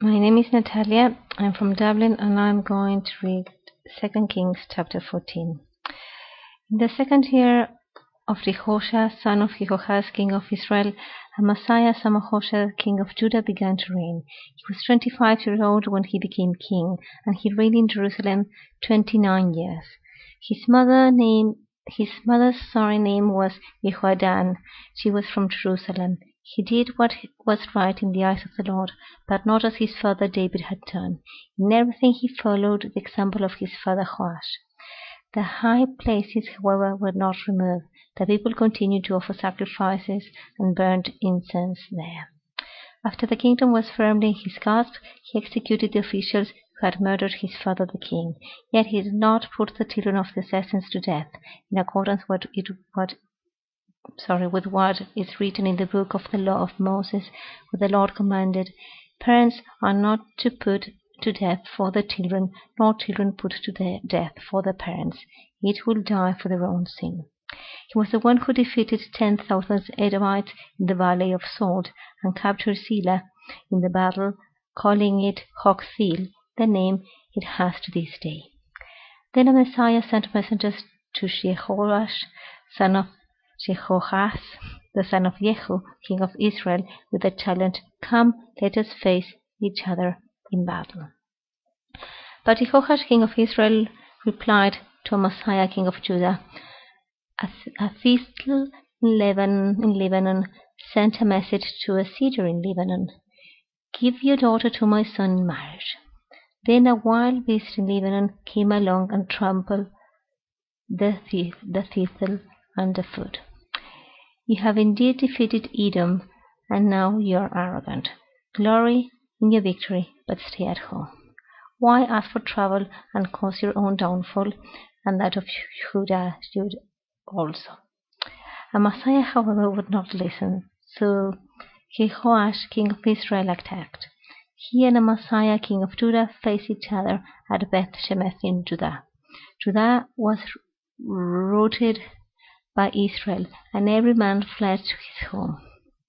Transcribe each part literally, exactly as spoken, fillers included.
My name is Natalia. I'm from Dublin and I'm going to read Second Kings chapter fourteen. In the second year of Jehoshaphat, son of Jehoahaz, king of Israel, Amaziah, son of Hoshea, king of Judah, began to reign. He was twenty-five years old when he became king, and he reigned in Jerusalem twenty-nine years. His mother name, his mother's sorry name was Jehoaddan. She was from Jerusalem. He did what was right in the eyes of the Lord, but not as his father David had done. In everything he followed the example of his father Joash. The high places, however, were not removed. The people continued to offer sacrifices and burned incense there. After the kingdom was firmly in his grasp, he executed the officials who had murdered his father the king. Yet he did not put the children of the assassins to death, in accordance with it, what Sorry, with what is written in the book of the law of Moses, where the Lord commanded, "Parents are not to put to death for the children, nor children put to death for the parents. Each will die for their own sin." He was the one who defeated ten thousand Edomites in the valley of Salt and captured Selah in the battle, calling it Joktheel, the name it has to this day. Then Amaziah sent messengers to Jehoash, son of Jehoahaz, the son of Jehu, king of Israel, with the challenge, "Come, let us face each other in battle." But Jehoash, king of Israel, replied to Amaziah, king of Judah, "Ahithophel in Lebanon, in Lebanon sent a message to a cedar in Lebanon, 'Give your daughter to my son in marriage.' Then a wild beast in Lebanon came along and trampled the thistle underfoot. You have indeed defeated Edom, and now you are arrogant. Glory in your victory, but stay at home. Why ask for trouble and cause your own downfall, and that of Judah also?" Amaziah, however, would not listen, so Jehoash, king of Israel, attacked. He and Amaziah, king of Judah, faced each other at Beth Shemesh in Judah. Judah was routed by Israel, and every man fled to his home.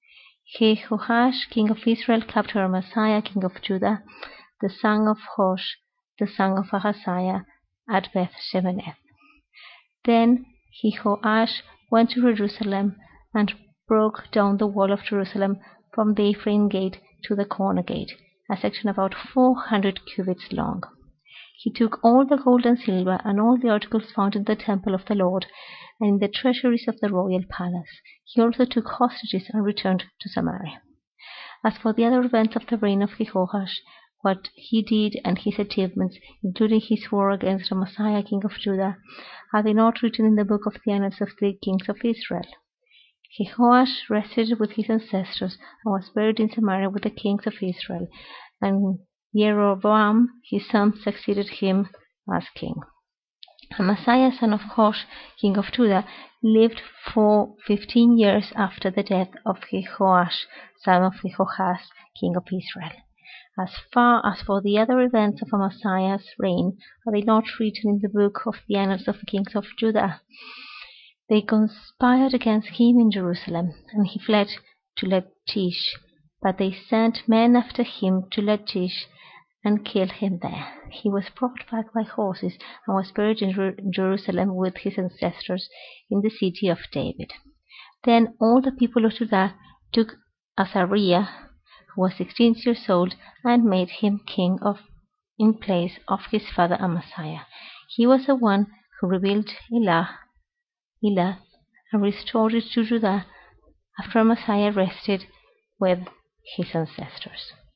Jehoash, king of Israel, captured Amaziah, king of Judah, the son of Hosh, the son of Ahaziah, at Beth Shemesh. Then Jehoash went to Jerusalem and broke down the wall of Jerusalem from the Ephraim gate to the corner gate, a section about four hundred cubits long. He took all the gold and silver and all the articles found in the temple of the Lord and in the treasuries of the royal palace. He also took hostages and returned to Samaria. As for the other events of the reign of Jehoash, what he did and his achievements, including his war against Amaziah, king of Judah, are they not written in the book of the annals of the kings of Israel? Jehoash rested with his ancestors and was buried in Samaria with the kings of Israel, and Jeroboam, his son, succeeded him as king. Amaziah, son of Hosh, king of Judah, lived for fifteen years after the death of Jehoash, son of Jehoahaz, king of Israel. As far as for the other events of Amaziah's reign, are they not written in the book of the annals of the kings of Judah? They conspired against him in Jerusalem, and he fled to Lachish. But they sent men after him to Lachish and killed him there. He was brought back by horses and was buried in Jer- Jerusalem with his ancestors in the city of David. Then all the people of Judah took Azariah, who was sixteen years old, and made him king of in place of his father Amaziah. He was the one who rebuilt Elah, Elath and restored it to Judah after Amaziah rested with his ancestors.